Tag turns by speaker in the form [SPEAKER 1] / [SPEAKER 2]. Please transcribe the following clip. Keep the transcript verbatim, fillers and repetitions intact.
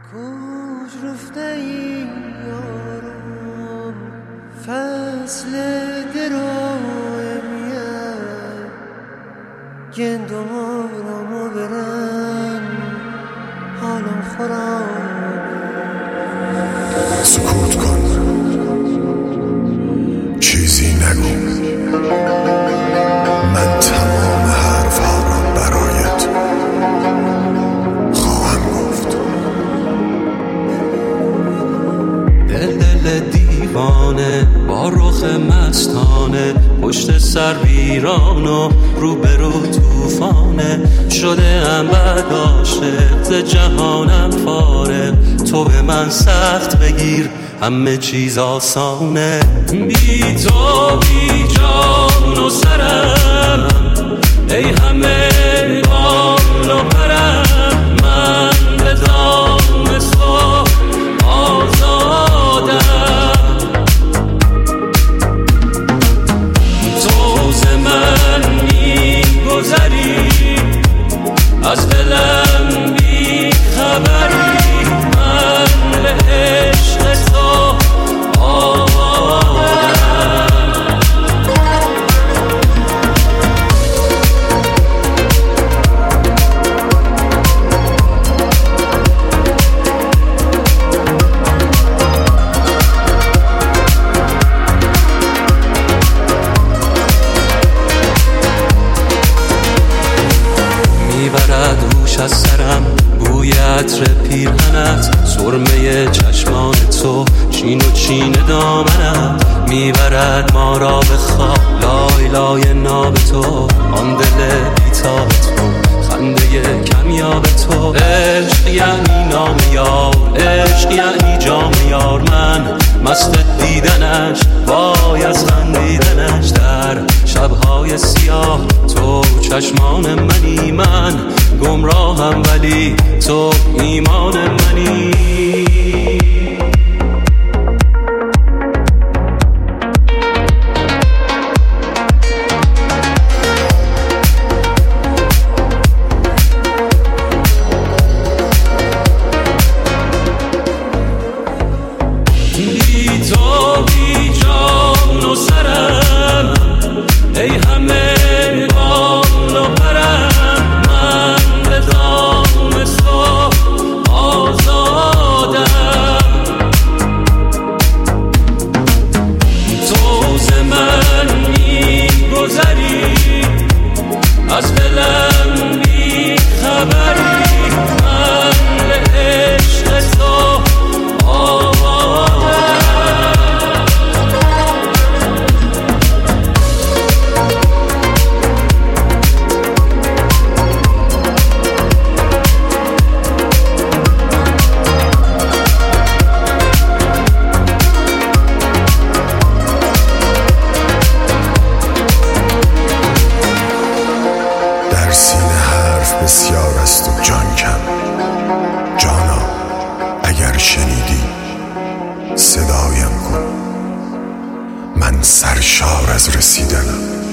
[SPEAKER 1] کوچ رفته این یارم فصل درایمیه گندمارمو برن حالم خراب.
[SPEAKER 2] سکوت کن، چیزی نگو، من تمام حرف ها را برایت خواهم گفت.
[SPEAKER 3] دل دل دیوانه با رخ مستانه، پشت سر ویران و روبرو توفانه، شده ام بد عاشق ز جهانم فارغ، تو به من سخت بگیر همه چیز آسانه. بی تو بی جان و سرم ای همه بال و پرم، من به دام تو آزادم. تو ز من می گذری از دلم بی خبری، من به عشق تو میبرد روش از سرم بوی عطر پیرهنت، سرمه چشمان تو چین و چین دامنت، میبرد ما را به خواب لای لای ناب تو، آن دل بیتاب تو خنده کمیاب تو. عشق یعنی نام یار، عشق یعنی جام یار، من مست دیدنش وای از خندیدنش. در شبهای سیاه تو چشمان منی، من گمراهم ولی تو ایمان منی. بی تو بی جان و سرم ای همه بال و پرم، من به دام تو آزادم. تو ز من می گذری از دلم بی خبری، من به عشق تو
[SPEAKER 2] بسیار است و جان کم. جانا اگر شنیدی صدایم کن، من سرشار از رسیدنم.